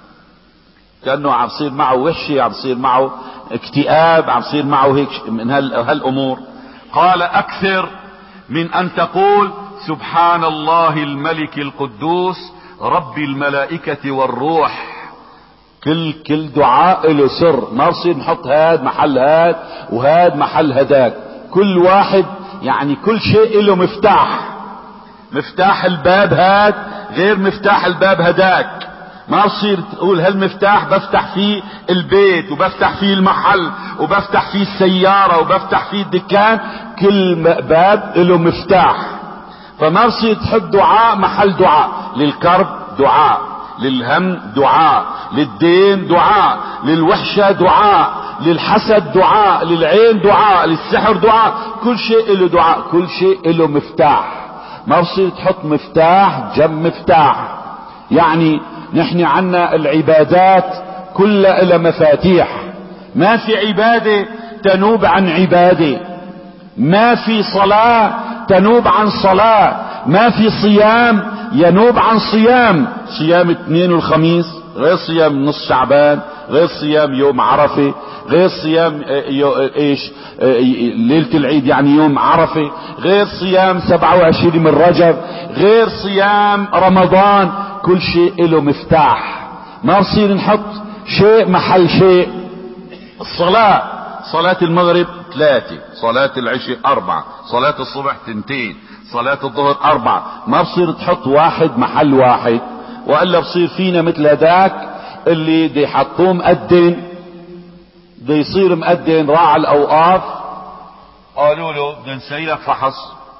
كأنه عم يصير معه وحشة، عم يصير معه اكتئاب، عم يصير معه هيك من هالامور. قال اكثر من ان تقول سبحان الله الملك القدوس رب الملائكة والروح. كل كل دعاء له سر، ما بصير نحط هاد محل هاد وهاد محل هداك. كل واحد يعني كل شيء له مفتاح. مفتاح الباب هاد غير مفتاح الباب هداك. ما بصير تقول هالمفتاح بفتح فيه البيت وبفتح فيه المحل وبفتح فيه السيارة وبفتح فيه الدكان. كل باب له مفتاح. فما بصير تحط دعاء محل دعاء. للكرب دعاء، للهم دعاء، للدين دعاء، للوحشة دعاء، للحسد دعاء، للعين دعاء، للسحر دعاء. كل شيء له دعاء، كل شيء له مفتاح. ما بصير تحط مفتاح جنب مفتاح. يعني نحن عنا العبادات كلها لها مفاتيح. ما في عبادة تنوب عن عبادة، ما في صلاة تنوب عن صلاة، ما في صيام ينوب عن صيام. صيام الاثنين والخميس غير صيام نص شعبان، غير صيام يوم عرفة، غير صيام ايش ليلة العيد يعني يوم عرفة، غير صيام سبعة وعشرين من رجب، غير صيام رمضان. كل شيء له مفتاح. ما بصير نحط شيء محل شيء. الصلاة، صلاة المغرب ثلاثة، صلاة العشاء أربعة، صلاة الصبح تنتين، صلاة الظهر أربعة. ما بصير تحط واحد محل واحد، وإلا بصير فينا مثل هداك اللي دي حطوه مقدن، دي يصير مقدن راعى الأوقاف، قالوا له بدنا نسوي لك فحص،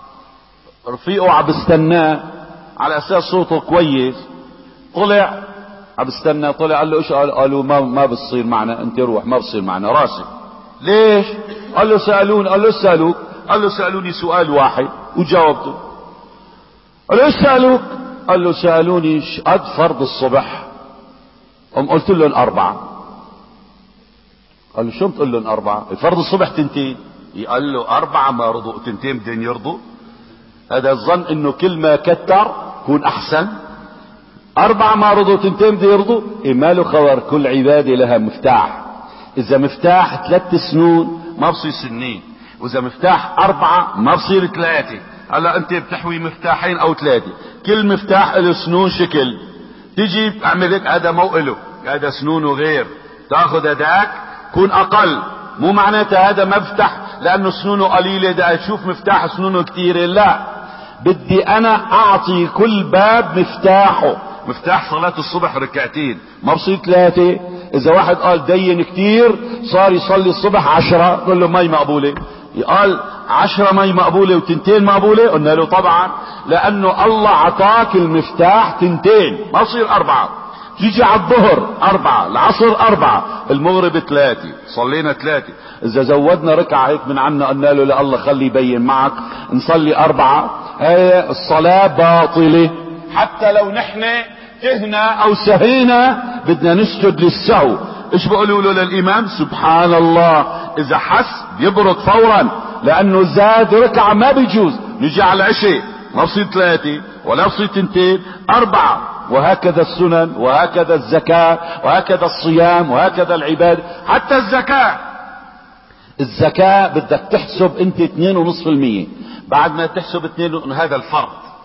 رفيقه عم بستناه على أساس صوته كويس، طلع عم بستناه، طلع قال له ايش؟ قالوا ما ما بتصير معنا، انت روح ما بصير معنا راسك. ليش؟ قال له سألوني. قال له سألوك؟ قال له سألوني سؤال واحد وجاوبته. قال له ايش سألوك؟ قال له سألوني قد فرض الصبح. قم قلت لهم اربعة. قال له شو بتقول لهم اربعة؟ الفرض الصبح تنتين. قال له اربعة ما رضوا، تنتين بدين يرضوا. هذا الظن انه كل ما كتر يكون احسن. اربعة ما رضوا تنتين بده يرضوا. إيه ماله خبر؟ كل عبادة لها مفتاح. اذا مفتاح ثلاث سنون ما بصير سنين، واذا مفتاح اربعة ما بصير ثلاثة. هلا انت بتحوي مفتاحين او ثلاثة، كل مفتاح له سنون شكل. تيجي اعمل هيك، هذا مو له، هذا سنونه غير، تاخذ هداك كون اقل. مو معناتها هذا مفتح لانه سنونه قليلة دا تشوف مفتاح سنونه كثيرة، لا، بدي انا اعطي كل باب مفتاحه. مفتاح صلاة الصبح ركعتين ما بصير ثلاثة. اذا واحد قال دين كتير صار يصلي الصبح عشرة، قل له مي مقبولة. قال عشرة مي مقبولة وتنتين مقبولة، قلنا له طبعا، لانه الله عطاك المفتاح تنتين، ما بصير اربعة. تيجي على الظهر اربعة، العصر اربعة، المغرب ثلاثة، صلينا ثلاثة. اذا زودنا ركعة هيك من عنا قلنا له لا الله خلي يبين معك نصلي اربعة، هي الصلاة باطلة. حتى لو نحن تهنا او سهينا بدنا نسجد للسهو. ايش بقولوا له للامام؟ سبحان الله. اذا حس يبرد فورا، لانه زاد ركعة ما بيجوز. نجي على العشاء ما بصير ثلاثة ولا بصير تنتين، اربعة. وهكذا السنن، وهكذا الزكاة، وهكذا الصيام، وهكذا العبادة. حتى الزكاة، الزكاة بدك تحسب انت اثنين ونصف المية. بعد ما تحسب اثنين، هذا الفرض،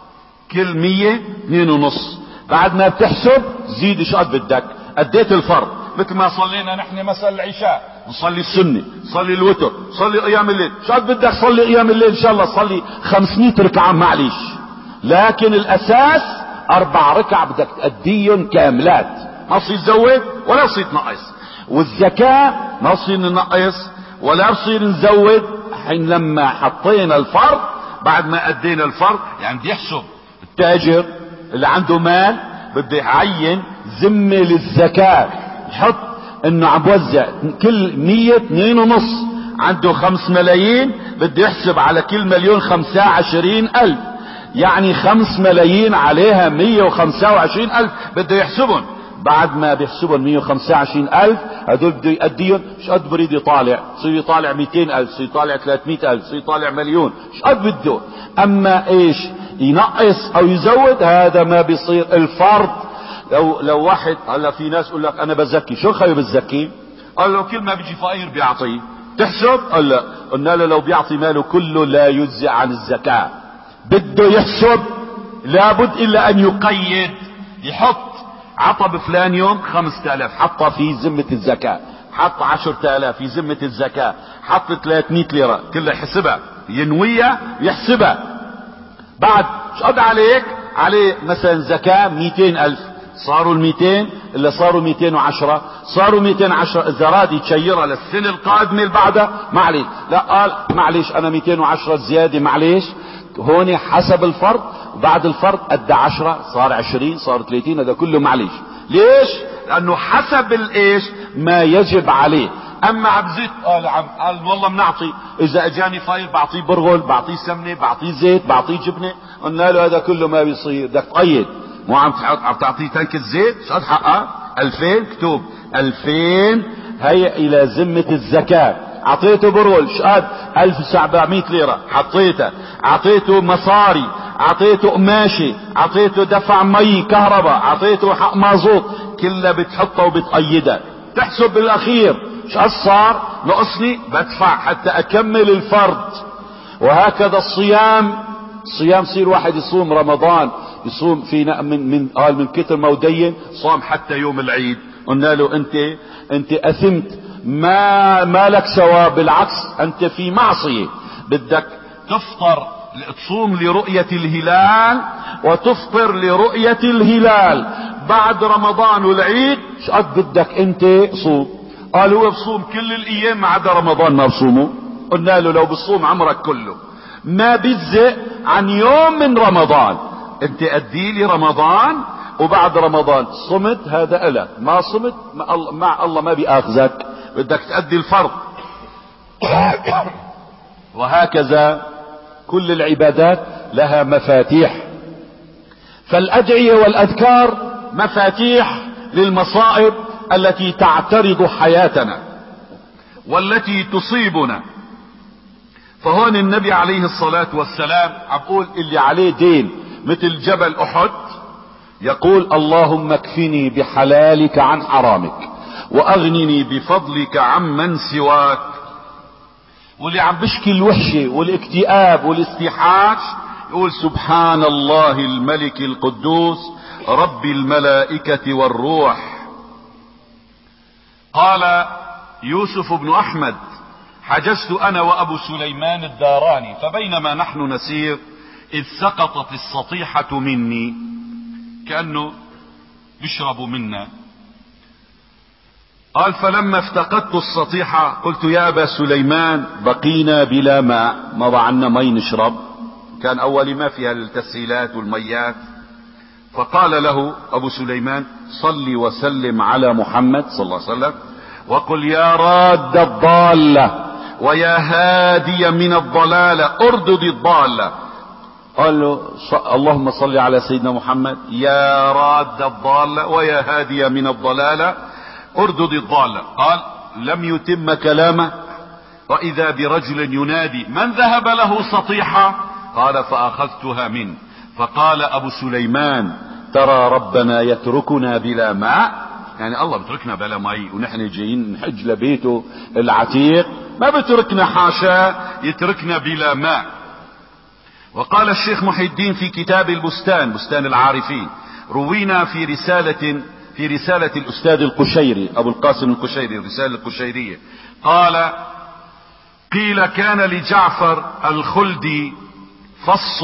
كل مية اثنين ونص. بعد ما بتحسب زيد ايش قد بدك. اديت الفرض، مثل ما صلينا نحن مثلا العشاء، نصلي السنة، صلي الوتر، صلي قيام الليل. شو قد بدك صلي قيام الليل؟ ان شاء الله صلي خمسمية ركعة معليش، لكن الاساس اربع ركع بدك تأديهم كاملات، ما بصير تزود ولا بصير تنقص. والزكاة ما بصير ننقص ولا بصير نزود. حين لما حطينا الفرض، بعد ما ادينا الفرض، يعني بدي يحسب التاجر اللي عنده مال بده يعين ذمة للزكاة، يحط انه عم بوزع كل مية اثنين ونص، عنده خمس ملايين بده يحسب على كل مليون خمسة وعشرين الف، يعني خمس ملايين عليها مية وخمسة وعشرين الف بده يحسبهم. بعد ما بيحسبهم مية وخمسة وعشرين الف هدول بده يأديهم. ايش قد بريد يطالع؟ يصير يطالع مئتين الف، يصير يطالع ثلاثمئة الف، يصير يطالع مليون، ايش قد بده. اما ايش ينقص او يزود هذا ما بيصير. الفرض لو لو واحد، هلا في ناس يقول لك انا بزكي، شو الخير بالزكي؟ قال له كل ما بيجي فقير بيعطيه. تحسب؟ قال لا. قلنا له لو بيعطي ماله كله لا يجزي عن الزكاة، بده يحسب، لابد الا ان يقيد، يحط عطى بفلان يوم خمسة آلاف حطها في ذمة الزكاة، حط عشرة آلاف في ذمة الزكاة، حط ثلاثمئة ليرة، كلها يحسبها، ينويها يحسبها. بعد شو قد عليك؟ عليه مثلا زكاة مئتين الف، صاروا المئتين اللي صاروا مئتين وعشرة، صاروا مئتين وعشرة. اذا راد يتشيرها للسنة القادمة اللي بعدها معليش، لا قال معليش انا مئتين وعشرة زيادة معليش. هون حسب الفرض، وبعد الفرض ادى عشرة، صار عشرين، صار ثلاثين، هذا كله معليش. ليش؟ لانه حسب الايش ما يجب عليه. اما عبزيت قال عم قال والله بنعطي، اذا اجاني فاير بعطيه برغل، بعطيه سمنه، بعطيه زيت، بعطيه جبنه. قلنا له هذا كله ما بيصير، بدك تقيد. مو عم عم تعطيه تنك الزيت، شو قد حقها؟ ألفين، كتب ألفين هي الى ذمة الزكاة. اعطيته برغل شو قد؟ ألف وسبعمئة ليرة حطيتها. اعطيته مصاري، اعطيته قماشة، اعطيته دفع مي كهرباء، اعطيته حق مازوت، كلها بتحطها وبتقيدها. تحسب بالاخير شو قد صار؟ نقصني بدفع حتى اكمل الفرض. وهكذا الصيام. الصيام صير واحد يصوم رمضان، يصوم في من من قال من كتر ما ودين صام حتى يوم العيد. قلنا له انت انت اثمت، ما ما لك ثواب، بالعكس انت في معصية. بدك تفطر تصوم لرؤية الهلال وتفطر لرؤية الهلال بعد رمضان والعيد. شو قد بدك انت صوم؟ قال هو بصوم كل الايام ما عدا رمضان ما بصومه. قلنا له لو بصوم عمرك كله ما بيجزئ عن يوم من رمضان. انت ادي لي رمضان وبعد رمضان صمت هذا الك، ما صمت مع الله ما بياخذك، بدك تأدي الفرض. وهكذا كل العبادات لها مفاتيح. فالادعية والاذكار مفاتيح للمصائب التي تعترض حياتنا والتي تصيبنا. فهون النبي عليه الصلاة والسلام عقول اللي عليه دين مثل جبل احد يقول اللهم اكفني بحلالك عن حرامك واغنني بفضلك عمن سواك. واللي عم بشكي الوحشة والاكتئاب والاستيحاش يقول سبحان الله الملك القدوس رب الملائكة والروح. قال يوسف بن احمد حجزت انا وابو سليمان الداراني فبينما نحن نسير اذ سقطت السطيحة مني، كأنه بيشربوا منا. قال فلما افتقدت السطيحة قلت يا ابا سليمان بقينا بلا ماء، ما ضعنا مي نشرب، كان اول ما فيها التسهيلات والميات. فقال له ابو سليمان صل وسلم على محمد صلى الله عليه وسلم وقل يا راد الضالة ويا هادي من الضلالة اردد الضالة. قال له اللهم صل على سيدنا محمد يا راد الضالة ويا هادي من الضلالة اردد الضالة. قال لم يتم كلامه واذا برجل ينادي من ذهب له سطيحة؟ قال فاخذتها منه. فقال ابو سليمان ترى ربنا يتركنا بلا ماء؟ يعني الله بتركنا بلا ماء ونحن جايين نحج لبيته العتيق؟ ما بتركنا حاشا، يتركنا بلا ماء. وقال الشيخ محي الدين في كتاب البستان بستان العارفين روينا في رسالة في رسالة الاستاذ القشيري ابو القاسم القشيري الرسالة القشيرية قال قيل كان لجعفر الخلدي فص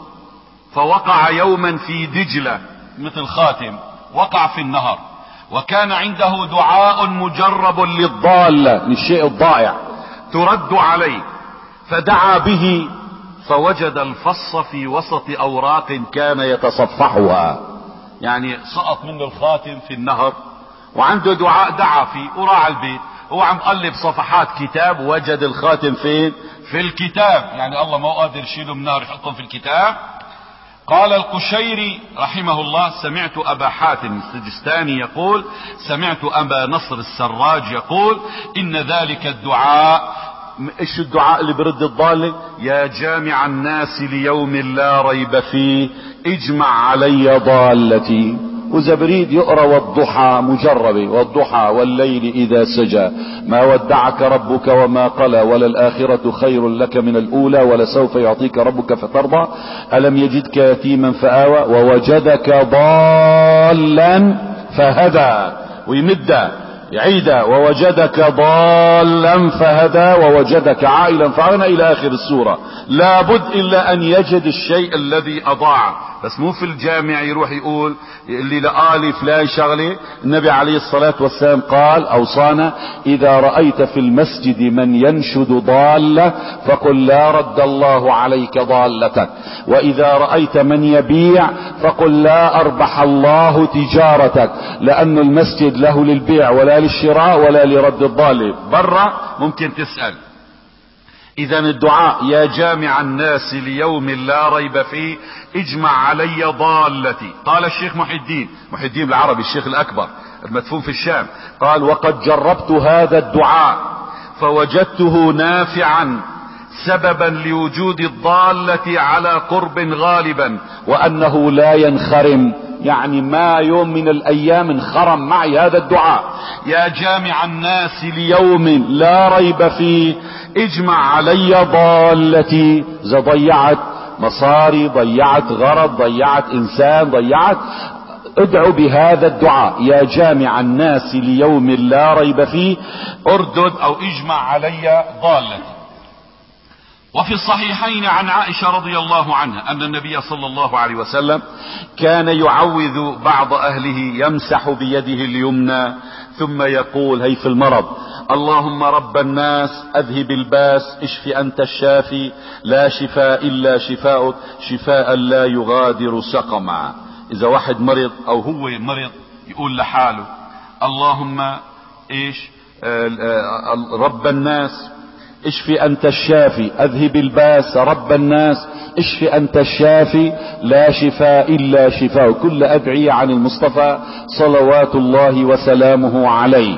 فوقع يوما في دجلة مثل خاتم وقع في النهر وكان عنده دعاء مجرب للضالة للشيء الضائع ترد عليه فدعا به فوجد الفص في وسط اوراق كان يتصفحها، يعني سقط منه الخاتم في النهر وعنده دعاء دعا فيه وراح البيت هو عم قلب صفحات كتاب وجد الخاتم فين؟ في الكتاب. يعني الله ما قادر يشيله من النهر يحطهم في الكتاب. قال القشيري رحمه الله سمعت ابا حاتم السجستاني يقول سمعت ابا نصر السراج يقول ان ذلك الدعاء، ايش الدعاء اللي برد الضالة؟ يا جامع الناس ليوم لا ريب فيه اجمع علي ضالتي. وزبريد يقرأ والضحى مجربة والضحى والليل اذا سجى ما ودعك ربك وما قلى وللآخرة خير لك من الاولى ولسوف يعطيك ربك فترضى الم يجدك يتيما فآوى ووجدك ضالا فهدى. ويمد يعيد ووجدك ضالا فهدى ووجدك عائلا فأغنى الى اخر السورة. لابد الا ان يجد الشيء الذي اضاع، بس مو في الجامع يروح يقول اللي لقالي فلان شغلة. النبي عليه الصلاة والسلام قال اوصانا اذا رأيت في المسجد من ينشد ضالة فقل لا رد الله عليك ضالتك، واذا رأيت من يبيع فقل لا اربح الله تجارتك، لان المسجد له للبيع ولا للشراء ولا لرد الضالة. برا ممكن تسأل. اذا الدعاء يا جامع الناس ليوم لا ريب فيه اجمع علي ضالتي. قال الشيخ محي الدين محي الدين العربي الشيخ الاكبر المدفون في الشام قال وقد جربت هذا الدعاء فوجدته نافعا سببا لوجود الضالة على قرب غالبا وانه لا ينخرم، يعني ما يوم من الايام انخرم معي هذا الدعاء. يا جامع الناس ليوم لا ريب فيه اجمع علي ضالتي. اذا ضيعت مصاري ضيعت غرض ضيعت انسان ضيعت، ادعو بهذا الدعاء يا جامع الناس ليوم لا ريب فيه اردد او اجمع علي ضالتي. وفي الصحيحين عن عائشة رضي الله عنها ان النبي صلى الله عليه وسلم كان يعوذ بعض اهله يمسح بيده اليمنى ثم يقول هي في المرض اللهم رب الناس اذهب الباس اشف انت الشافي لا شفاء الا شفاؤك شفاء لا يغادر سقما. اذا واحد مرض او هو مرض يقول لحاله اللهم ايش آه آه رب الناس اشفي انت الشافي اذهب الباس رب الناس اشف أنت الشافي لا شفاء إلا شفاء. كل أدعية عن المصطفى صلوات الله وسلامه عليه.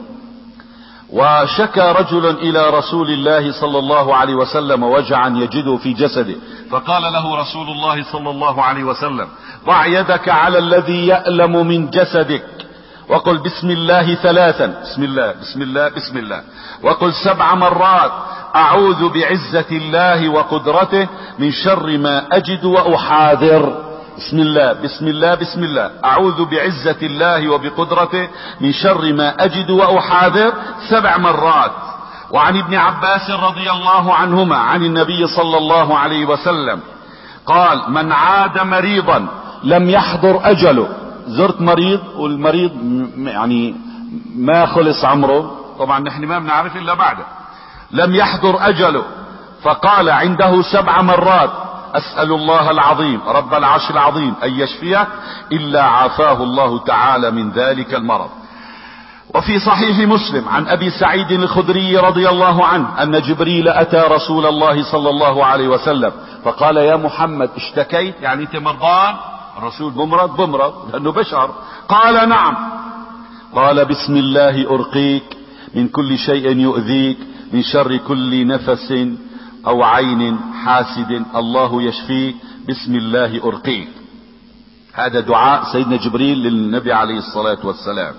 وشكى رجل إلى رسول الله صلى الله عليه وسلم وجعا يجده في جسده، فقال له رسول الله صلى الله عليه وسلم: ضع يدك على الذي يألم من جسدك وقل بسم الله ثلاثا، بسم الله بسم الله بسم الله، وقل سبع مرات أعوذ بعزة الله وقدرته من شر ما أجد وأحاذر. بسم الله بسم الله بسم الله، أعوذ بعزة الله وبقدرته من شر ما أجد وأحاذر سبع مرات. وعن ابن عباس رضي الله عنهما عن النبي صلى الله عليه وسلم قال: من عاد مريضا لم يحضر أجله. زرت مريض والمريض يعني ما خلص عمره، طبعا نحن ما بنعرف إلا بعده، لم يحضر أجله، فقال عنده سبع مرات: أسأل الله العظيم رب العرش العظيم أن يشفيه إلا عافاه الله تعالى من ذلك المرض. وفي صحيح مسلم عن أبي سعيد الخدري رضي الله عنه أن جبريل أتى رسول الله صلى الله عليه وسلم فقال: يا محمد اشتكيت؟ يعني أنت مرضان؟ الرسول بمرض بمرض لأنه بشر. قال: نعم. قال: بسم الله أرقيك من كل شيء يؤذيك من شر كل نفس أو عين حاسد الله يشفيك بسم الله أرقيك. هذا دعاء سيدنا جبريل للنبي عليه الصلاة والسلام.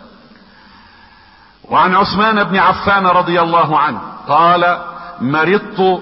وعن عثمان بن عفان رضي الله عنه قال: مرضت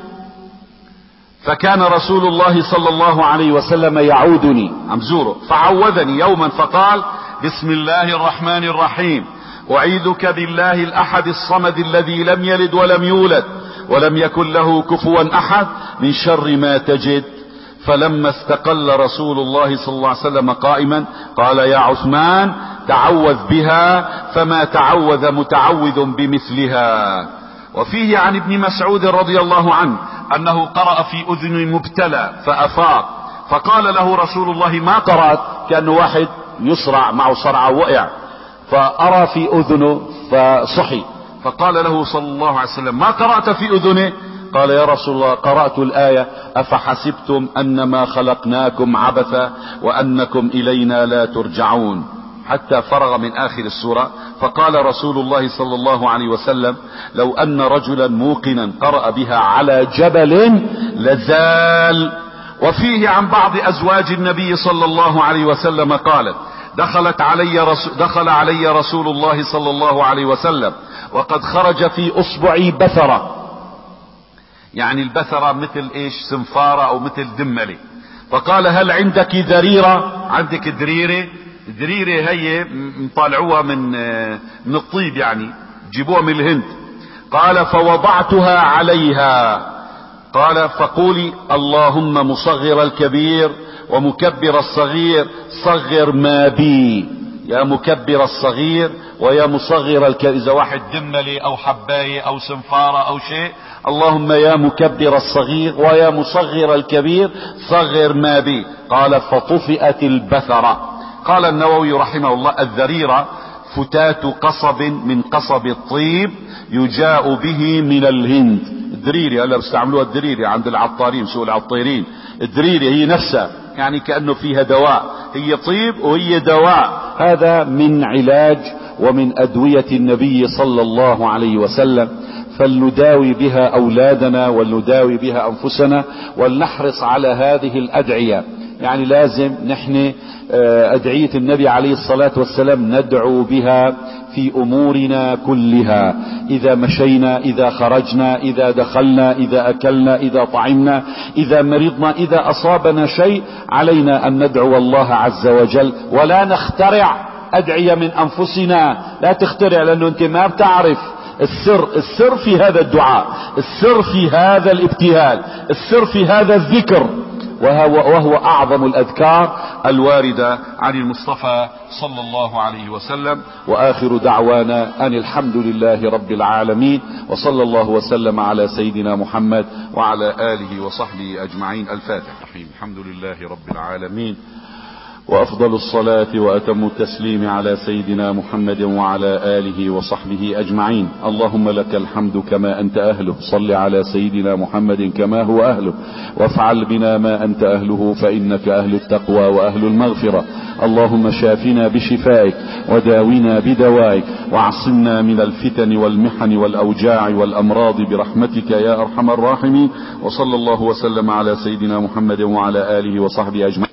فكان رسول الله صلى الله عليه وسلم يعودني، عم زوره، فعوذني يوما فقال: بسم الله الرحمن الرحيم أعيذك بالله الأحد الصمد الذي لم يلد ولم يولد ولم يكن له كفوا أحد من شر ما تجد. فلما استقل رسول الله صلى الله عليه وسلم قائما قال: يا عثمان تعوذ بها فما تعوذ متعوذ بمثلها. وفيه عن ابن مسعود رضي الله عنه أنه قرأ في أذن مبتلى فأفاق، فقال له رسول الله: ما قرأت؟ كأنه واحد يصرع معه صرعة وقع فأرى في أذنه فصحي، فقال له صلى الله عليه وسلم: ما قرأت في أذنه؟ قال: يا رسول الله قرأت الآية: أفحسبتم أنما خلقناكم عبثا وأنكم إلينا لا ترجعون، حتى فرغ من آخر السورة. فقال رسول الله صلى الله عليه وسلم: لو أن رجلا موقنا قرأ بها على جبل لزال. وفيه عن بعض أزواج النبي صلى الله عليه وسلم قالت: دخلت علي رسول دخل علي رسول الله صلى الله عليه وسلم وقد خرج في أصبعي بثرة، يعني البثرة مثل ايش؟ سنفارة او مثل دملة. فقال: هل عندك ذريرة؟ عندك دريرة؟ دريرة هي مطالعوها من من الطيب، يعني جيبوها من الهند. قال: فوضعتها عليها. قال: فقولي اللهم مصغر الكبير ومكبر الصغير صغر ما بي. يا مكبر الصغير ويا مصغر الكبير، اذا واحد دملة او حباية او سنفارة او شيء، اللهم يا مكبر الصغير ويا مصغر الكبير صغر ما بي. قال: فطفئت البثرة. قال النووي رحمه الله: الذريرة فتات قصب من قصب الطيب يجاء به من الهند. الدريري هلا بيستعملوها الدريري عند العطارين، سوق العطارين. الدريري هي نفسها يعني كأنه فيها دواء، هي طيب وهي دواء. هذا من علاج ومن أدوية النبي صلى الله عليه وسلم، فلنداوي بها أولادنا ولنداوي بها أنفسنا ولنحرص على هذه الأدعية. يعني لازم نحن أدعية النبي عليه الصلاة والسلام ندعو بها في أمورنا كلها، إذا مشينا، إذا خرجنا، إذا دخلنا، إذا أكلنا، إذا طعمنا، إذا مرضنا، إذا أصابنا شيء، علينا أن ندعو الله عز وجل ولا نخترع أدعية من أنفسنا. لا تخترع، لأنه أنت ما بتعرف السر. السر في هذا الدعاء، السر في هذا الابتهال، السر في هذا الذكر، وهو, وهو أعظم الأذكار الواردة عن المصطفى صلى الله عليه وسلم. وآخر دعوانا أن الحمد لله رب العالمين، وصلى الله وسلم على سيدنا محمد وعلى آله وصحبه أجمعين. الفاتح. الحمد لله رب العالمين، وأفضل الصلاة وأتم التسليم على سيدنا محمد وعلى آله وصحبه أجمعين. اللهم لك الحمد كما أنت أهله. صل على سيدنا محمد كما هو أهله، وافعل بنا ما أنت أهله، فإنك أهل التقوى وأهل المغفرة. اللهم شافنا بشفائك وداونا بدوائك، واعصمنا من الفتن والمحن والأوجاع والأمراض برحمتك يا أرحم الراحمين. وصلى الله وسلم على سيدنا محمد وعلى آله وصحبه أجمعين.